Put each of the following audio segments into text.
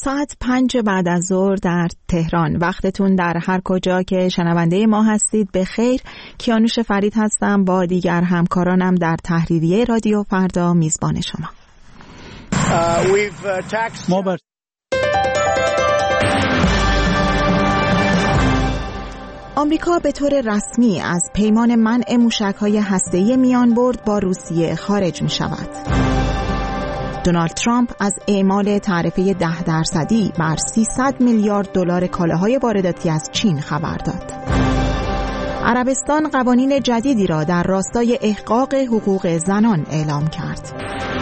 ساعت 5 بعد از ظهر در تهران. وقتتون در هر کجا که شنونده ما هستید بخیر. کیانوش فرید هستم با دیگر همکارانم در تحریریه رادیو فردا میزبان شما. آمریکا به طور رسمی از پیمان منع موشک‌های هسته‌ای میانبرد با روسیه خارج می‌شود. دونالد ترامپ از اعمال تعرفه 10% بر 300 میلیارد دلار کالاهای وارداتی از چین خبر داد. عربستان قوانین جدیدی را در راستای احقاق حقوق زنان اعلام کرد.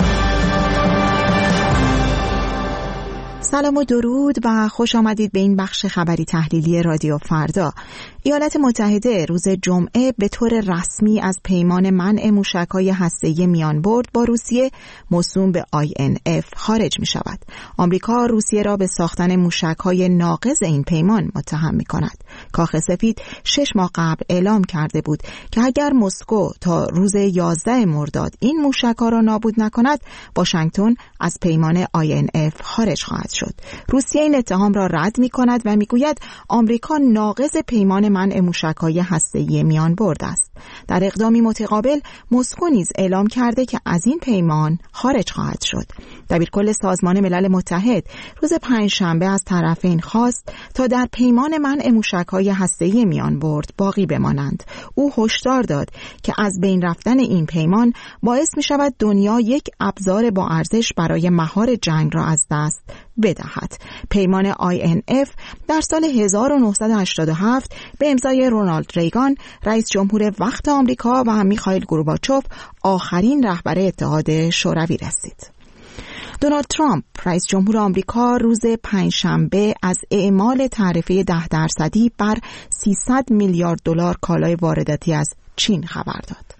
سلام و درود و خوش آمدید به این بخش خبری تحلیلی رادیو فردا. ایالات متحده روز جمعه به طور رسمی از پیمان منع موشک‌های هسته‌ای میانبرد با روسیه موسوم به INF خارج می شود. آمریکا روسیه را به ساختن موشک‌های ناقض این پیمان متهم می کند. کاخ سفید 6 ماه قبل اعلام کرده بود که اگر مسکو تا روز 11 مرداد این موشک‌ها را نابود نکند، واشنگتن از پیمان INF خارج خواهد شد. روسیه این اتهام را رد می کند و می گوید آمریکا ناقض پیمان منع موشک‌های هسته‌ای میانبرد است. در اقدامی متقابل مسکو نیز اعلام کرده که از این پیمان خارج خواهد شد. دبیرکل سازمان ملل متحد روز پنجشنبه از طرفین خواست تا در پیمان منع موشک‌های هسته‌ای میانبرد باقی بمانند. او هشدار داد که از بین رفتن این پیمان باعث می شود دنیا یک ابزار با ارزش برای مهار جنگ را از دست بدهد. پیمان INF در سال 1987 به امضای رونالد ریگان رئیس جمهور وقت آمریکا و میخائیل گورباچوف آخرین رهبر اتحاد شوروی رسید. دونالد ترامپ رئیس جمهور آمریکا روز پنجشنبه از اعمال تعرفه 10% بر 300 میلیارد دلار کالای وارداتی از چین خبر داد.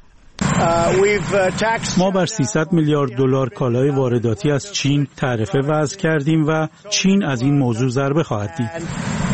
ما بر 300 میلیارد دلار کالای وارداتی از چین تعرفه وضع کردیم و چین از این موضوع ضربه خواهد دید.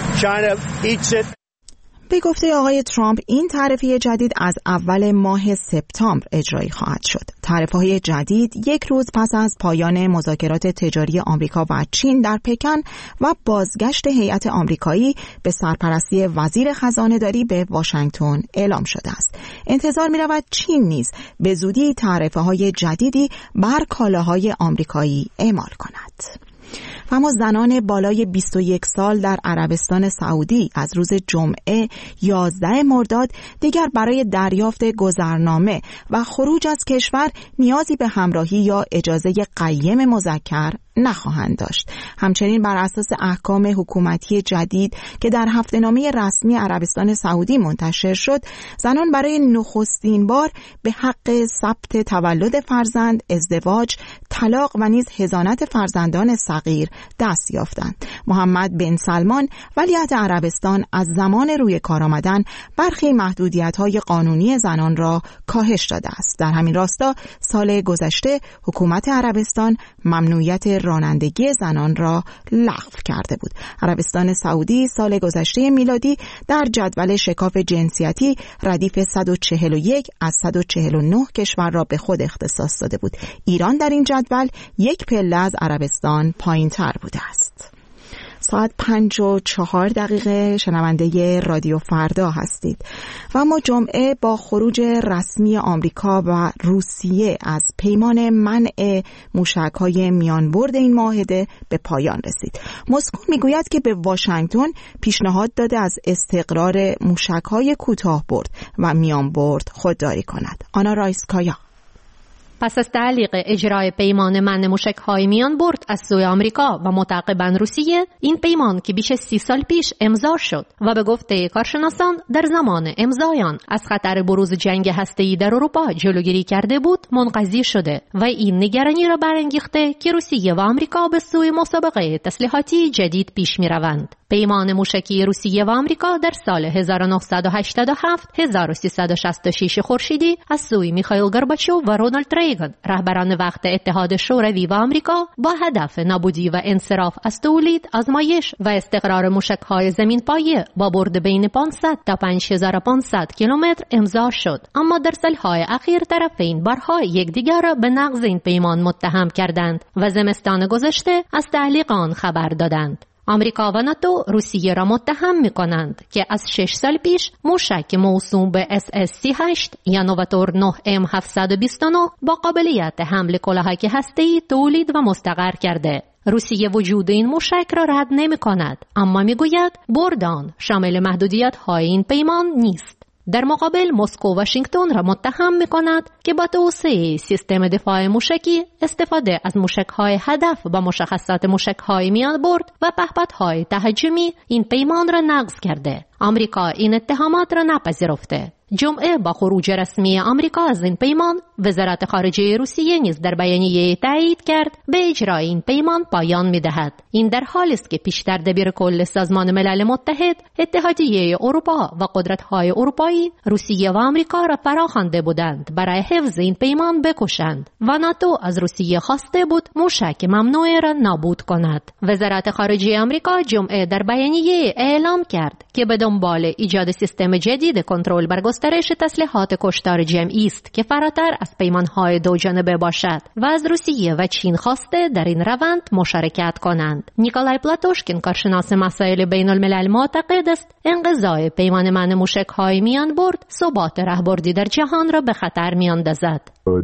به گفته آقای ترامپ این تعرفه جدید از اول ماه سپتامبر اجرایی خواهد شد. تعرفه‌های جدید یک روز پس از پایان مذاکرات تجاری آمریکا و چین در پکن و بازگشت هیئت آمریکایی به سرپرستی وزیر خزانه‌داری به واشنگتن اعلام شده است. انتظار می‌رود چین نیز به زودی تعرفه‌های جدیدی بر کالاهای آمریکایی اعمال کند. و اما زنان بالای 21 سال در عربستان سعودی از روز جمعه 11 مرداد دیگر برای دریافت گذرنامه و خروج از کشور نیازی به همراهی یا اجازه قیم مذکر نخواهند داشت. همچنین بر اساس احکام حکومتی جدید که در هفته‌نامه رسمی عربستان سعودی منتشر شد، زنان برای نخستین بار به حق ثبت تولد فرزند، ازدواج، طلاق و نیز حضانت فرزندان صغیر دست یافتند. محمد بن سلمان ولیعهد عربستان از زمان روی کار آمدن برخی محدودیت‌های قانونی زنان را کاهش داده است. در همین راستا سال گذشته حکومت عربستان ممنوعیت رانندگی زنان را لغو کرده بود. عربستان سعودی سال گذشته میلادی در جدول شکاف جنسیتی ردیف 141 از 149 کشور را به خود اختصاص داده بود. ایران در این جدول یک پله از عربستان پایین‌تر بوده است. ساعت 5:04 شنونده رادیو فردا هستید و ما جمعه با خروج رسمی آمریکا و روسیه از پیمان منع موشک‌های میانبرد این معاهده به پایان رسید. مسکو میگوید که به واشنگتن پیشنهاد داده از استقرار موشک‌های کوتاه‌برد و میانبرد خودداری کند. آنا رایسکایا. پس از تعلیق اجرای پیمان منع موشک‌های میانبرد از سوی آمریکا و متعاقباً روسیه، این پیمان که بیش از 30 سال پیش امضا شد و به گفته کارشناسان در زمان امضای آن از خطر بروز جنگ هسته‌ای در اروپا جلوگیری کرده بود، منقضی شده و این نگرانی را برانگیخته که روسیه و آمریکا به سوی مسابقه تسلیحاتی جدید پیش می‌روند. پیمان موشکی روسیه و آمریکا در سال 1987 1366 خورشیدی از سوی میخائیل گورباچوف و رونالد ریگن رهبران وقت اتحاد شوروی و آمریکا با هدف نابودی و انصراف از تولید، آزمایش و استقرار موشک‌های زمین‌پایه با برد بین 500 تا 5500 کیلومتر امضا شد. اما در سال‌های اخیر طرفین بارها یکدیگر را به نقض این پیمان متهم کردند و زمستان گذشته از تعلیق آن خبر دادند. آمریکا و ناتو روسیه را متهم می‌کنند که از 6 سال پیش موشک موسوم به SS-38 یا نواتور 9M729 با قابلیت حمل کلاهک هسته‌ای تولید و مستقر کرده. روسیه وجود این موشک را رد نمی‌کند، اما می‌گوید برد آن شامل محدودیت‌های این پیمان نیست. در مقابل مسکو واشنگتن را متهم می‌کند که با توسعه سیستم دفاع موشکی، استفاده از موشک‌های هدف با مشخصات موشک‌های میان برد و پهپادهای تهاجمی این پیمان را نقض کرده. آمریکا این اتهامات را نپذیرفته. جمعه با خروج رسمی آمریکا از این پیمان، وزارت خارجه روسیه نیز در بیانیه تایید کرد به اجرای این پیمان پایان می‌دهد. این در حالی است که پیشتر دبیر کل سازمان ملل متحد، اتحادیه اروپا و قدرت‌های اروپایی روسیه و آمریکا را فراخوانده بودند برای حفظ این پیمان بکشند و ناتو از روسیه خواسته بود موشک ممنوعه را نابود کند. وزارت خارجه آمریکا جمعه در بیانیه اعلام کرد که به دنبال ایجاد سیستم جدید کنترل بر گسترش تسلیحات کشتار جمعی است که فراتر از پیمان‌های دو جانبه باشد و از روسیه و چین خواسته در این روند مشارکت کنند. نیکولای پلاتوشکین، کارشناس مسائل بین الملل، معتقد است انقضای پیمان منع موشک‌های میان برد ثبات راهبردی در جهان را به خطر میاندازد.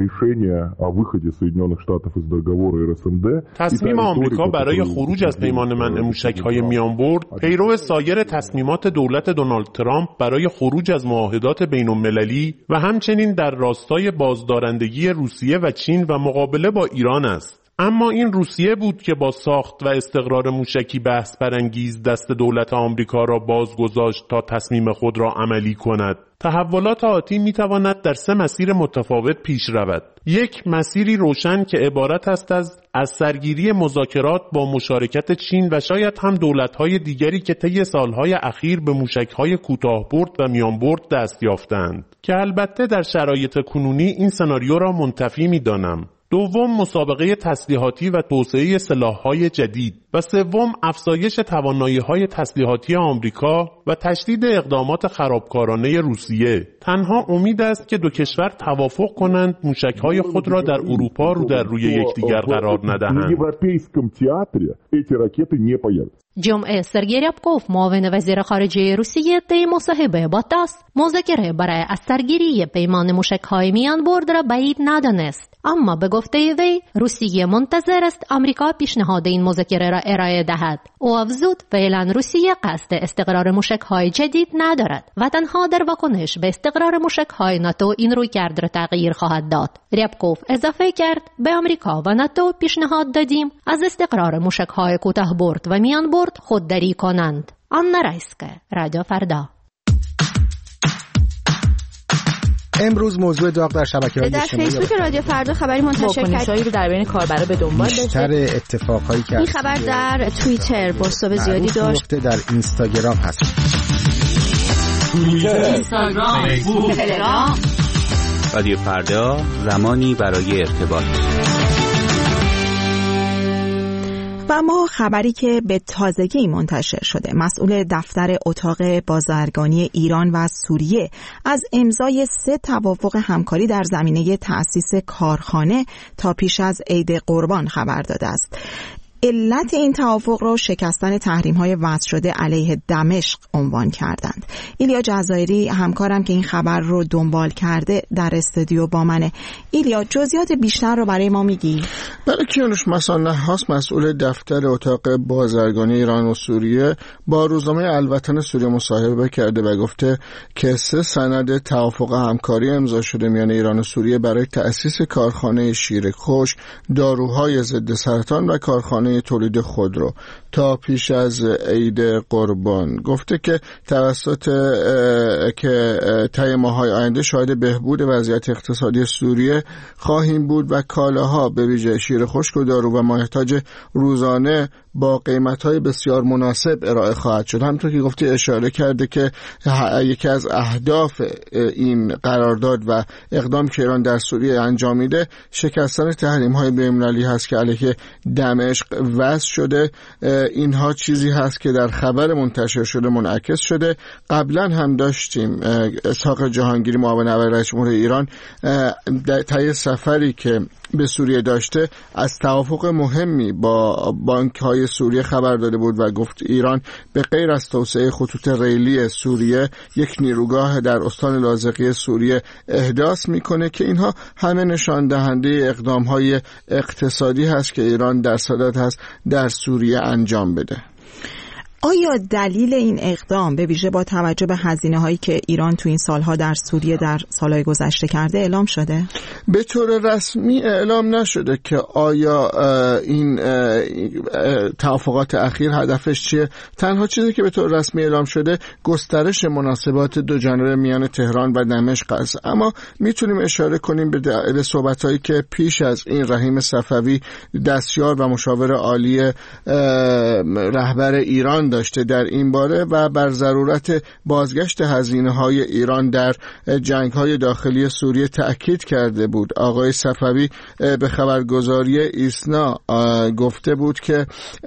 تصمیم آمریکا برای خروج از پیمان منع موشک‌های میانبرد پیرو سایر تصمیمات دولت دونالد ترامپ برای خروج از معاهدات بین‌المللی و همچنین در راستای بازدارندگی روسیه و چین و مقابله با ایران است. اما این روسیه بود که با ساخت و استقرار موشکی بحث برانگیز دست دولت آمریکا را بازگذاشت تا تصمیم خود را عملی کند. تحولات آتی می‌تواند در 3 مسیر متفاوت پیش رود. یک، مسیری روشن که عبارت است از سرگیری مذاکرات با مشارکت چین و شاید هم دولت‌های دیگری که طی سال‌های اخیر به موشک‌های کوتاه‌برد و میانبرد دست یافتند، که البته در شرایط کنونی این سناریو را منتفی می‌دانم. دوم، مسابقه تسلیحاتی و توسعه سلاح‌های جدید و سوم، افزایش توانایی‌های تسلیحاتی آمریکا و تشدید اقدامات خرابکارانه روسیه. تنها امید است که دو کشور توافق کنند موشک‌های خود را در اروپا رو در روی یکدیگر قرار ندهند. جمعه سرگئی ریابکوف، معاون وزیر خارجه روسیه، طی مصاحبه با تاس مذاکره برای از سرگیری پیمان موشک‌های میان برد را بعید ندانست، اما به گفته وی روسیه منتظر است آمریکا پیشنهاد این مذاکره را ارائه دهد. او افزود فعلا روسیه قصد استقرار موشک‌های جدید ندارد و تنها در واکنش به استقرار موشک‌های ناتو این رویکرد را تغییر خواهد داد. ریابکوف اضافه کرد به آمریکا و ناتو پیشنهاد دادیم از استقرار موشک‌های کوتاه‌برد و میانبرد خودداری کنند. آنا رایسکه، رادیو فردا. امروز موضوع داغ در شبکه‌های اجتماعی در فیسبوک رادیو فردا خبری منتشر کرد رو در بین کاربرا به دنبال داشته. بیشتر اتفاقایی که این خبر در توییتر پست‌های زیادی داشت. در اینستاگرام هست. اینستاگرام، فیسبوک، تلگرام. رادیو فردا، زمانی برای ارتباط. و ما خبری که به تازگی منتشر شده، مسئول دفتر اتاق بازرگانی ایران و سوریه از امضای 3 توافق همکاری در زمینه تأسیس کارخانه تا پیش از عید قربان خبر داده است. علت این توافق را شکستن تحریم‌های وضع شده علیه دمشق عنوان کردند. ایلیا جزایری، همکارم که این خبر رو دنبال کرده، در استودیو با منه. ایلیا، جزئیات بیشتر رو برای ما میگی؟ بله، کیانوش مسانه هاست، مسئول دفتر اتاق بازرگانی ایران و سوریه، با روزنامه الوطن سوریه مصاحبه کرده و گفته که 3 سند توافق همکاری امضا شده میان ایران و سوریه برای تأسیس کارخانه شیر خشک، داروهای ضد سرطان و کارخانه کمپین تولید خودرو تا پیش از عید قربان. گفته که توسط که طی ماه‌های آینده شاهد بهبود وضعیت اقتصادی سوریه خواهیم بود و کالاها به ویژه شیر خشک و دارو و مایحتاج روزانه با قیمت‌های بسیار مناسب ارائه خواهد شد. همونطور که گفتی اشاره کرده که یکی از اهداف این قرارداد و اقدام که ایران در سوریه انجام میده شکستن تحریم‌های بین‌المللی هست که علیه دمشق وضع شده. اینها چیزی هست که در خبر منتشر شده منعکس شده. قبلا هم داشتیم اسحاق جهانگیری معاون اول رئیس جمهور ایران طی سفری که به سوریه داشته از توافق مهمی با بانک‌های سوریه خبر داده بود و گفت ایران به غیر از توسعه خطوط ریلی سوریه یک نیروگاه در استان لاذقیه سوریه احداث میکنه که اینها همه نشان دهنده اقدام‌های اقتصادی هست که ایران در صدد هست در سوریه انجام بده. آیا دلیل این اقدام به ویژه با توجه به هزینه‌هایی که ایران تو این سالها در سوریه در سالهای گذشته کرده اعلام شده؟ به طور رسمی اعلام نشده که آیا این توافقات اخیر هدفش چیه. تنها چیزی که به طور رسمی اعلام شده گسترش مناسبات دو جانبه میان تهران و دمشق است. اما میتونیم اشاره کنیم به صحبت‌هایی که پیش از این رحیم صفوی دستیار و مشاور عالی رهبر ایران داشته در این باره و بر ضرورت بازگشت هزینه‌های ایران در جنگ‌های داخلی سوریه تأکید کرده بود. آقای صفوی به خبرگزاری ایسنا گفته بود که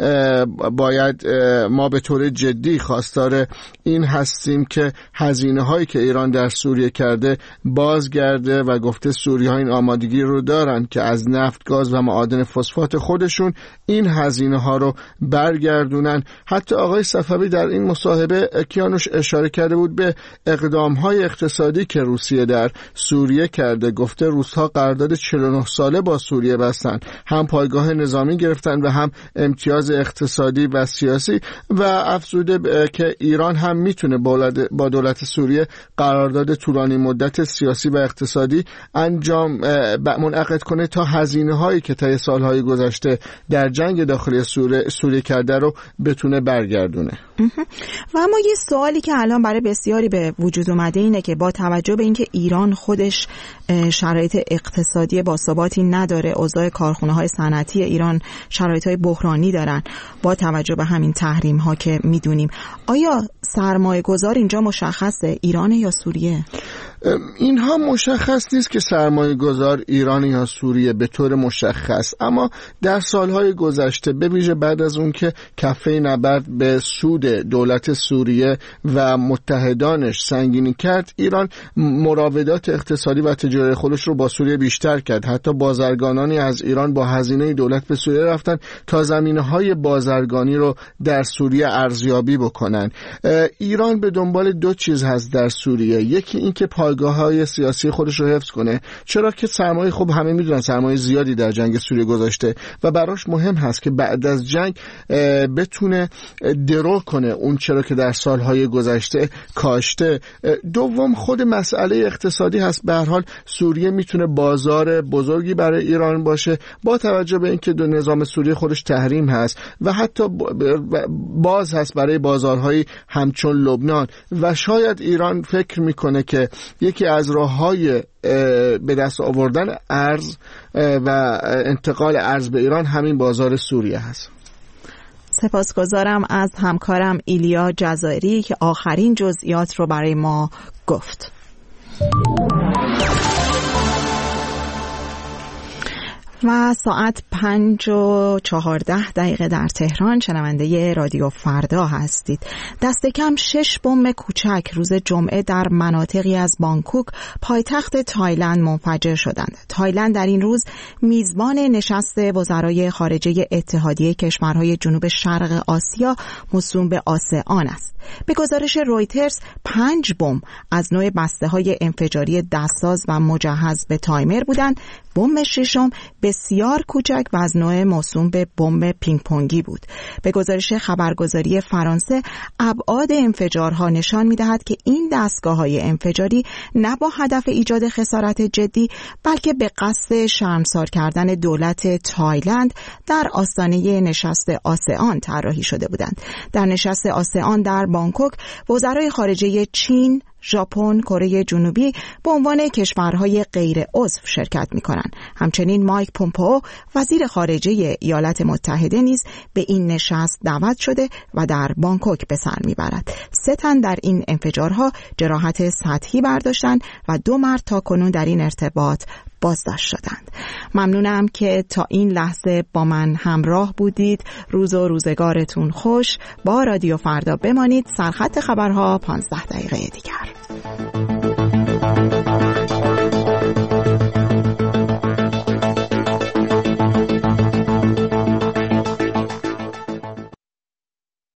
باید ما به طور جدی خواستار این هستیم که هزینه‌هایی که ایران در سوریه کرده بازگرده و گفته سوری‌ها این آمادگی رو دارن که از نفت، گاز و معادن فسفات خودشون این هزینه‌ها رو برگردونن. حتی آقای صفوی در این مصاحبه کیانوش اشاره کرده بود به اقدام‌های اقتصادی که روسیه در سوریه کرده. گفته روس‌ها قرارداد 49 ساله با سوریه بستن، هم پایگاه نظامی گرفتن و هم امتیاز اقتصادی و سیاسی و افزوده که ایران هم میتونه با دولت سوریه قرارداد طولانی مدت سیاسی و اقتصادی منعقد کنه تا هزینه‌هایی که طی سال‌های گذشته در جنگ داخلی سوریه کرده رو بتونه برگردونه. و اما یه سوالی که الان برای بسیاری به وجود اومده اینه که با توجه به اینکه ایران خودش شرایط اقتصادی باثباتی نداره، اوضاع کارخونه‌های صنعتی ایران شرایط‌های بحرانی دارن، با توجه به همین تحریم‌ها که میدونیم، آیا سرمایه‌گذار اینجا مشخصه ایرانه یا سوریه؟ اینها مشخص نیست که سرمایه گذار ایرانی یا سوریه به طور مشخص، اما در سالهای گذشته به ویژه بعد از اون که کفه نبرد به سود دولت سوریه و متحدانش سنگینی کرد، ایران مراودات اقتصادی و تجاری خودش رو با سوریه بیشتر کرد. حتی بازرگانانی از ایران با هزینه دولت به سوریه رفتن تا زمینه‌های بازرگانی رو در سوریه ارزیابی بکنن. ایران به دنبال دو چیز هست در سوریه. یکی این که پایگاه‌های سیاسی خودش رو حفظ کنه، چرا که سرمایه، خب همه میدونن سرمایه زیادی در جنگ سوریه گذاشته و براش مهم هست که بعد از جنگ بتونه درو کنه اون چرا که در سالهای گذشته کاشته. دوم خود مسئله اقتصادی هست. به هر حال سوریه میتونه بازار بزرگی برای ایران باشه با توجه به اینکه دو نظام سوریه خودش تحریم هست و حتی باز هست برای بازارهایی همچون لبنان و شاید ایران فکر میکنه که یکی از راه‌های به دست آوردن ارز و انتقال ارز به ایران همین بازار سوریه هست. سپاسگزارم از همکارم ایلیا جزائری که آخرین جزئیات رو برای ما گفت. و ساعت 5:14 در تهران. شنونده رادیو فردا هستید. دست کم 6 بمب کوچک روز جمعه در مناطقی از بانکوک پایتخت تایلند منفجر شدند. تایلند در این روز میزبان نشست وزرای خارجه اتحادیه کشورهای جنوب شرق آسیا موسوم به آسئان است. به گزارش رویترز 5 بمب از نوع بسته‌های انفجاری دستساز و مجهز به تایمر بودند بمب ششم بسیار کوچک و از نوع موسوم به بمب پینگ پونگی بود. به گزارش خبرگزاری فرانسه، ابعاد انفجارها نشان می‌دهد که این دستگاه‌های انفجاری نه با هدف ایجاد خسارت جدی، بلکه به قصد شرمسار کردن دولت تایلند در آستانه نشست آسئان طراحی شده بودند. در نشست آسئان در بانکوک، وزرای خارجه چین، ژاپن، کره جنوبی به عنوان کشورهای غیر عضو شرکت می‌کنند. همچنین مایک پومپئو، وزیر خارجه ایالات متحده، نیز به این نشست دعوت شده و در بانکوک به سر میبرد. 3 تن در این انفجارها جراحت سطحی برداشتند و 2 مرد تاکنون در این ارتباط بازداشت شدند. ممنونم که تا این لحظه با من همراه بودید. روز و روزگارتون خوش. با رادیو فردا بمانید. سرخط خبرها 15 دقیقه دیگر.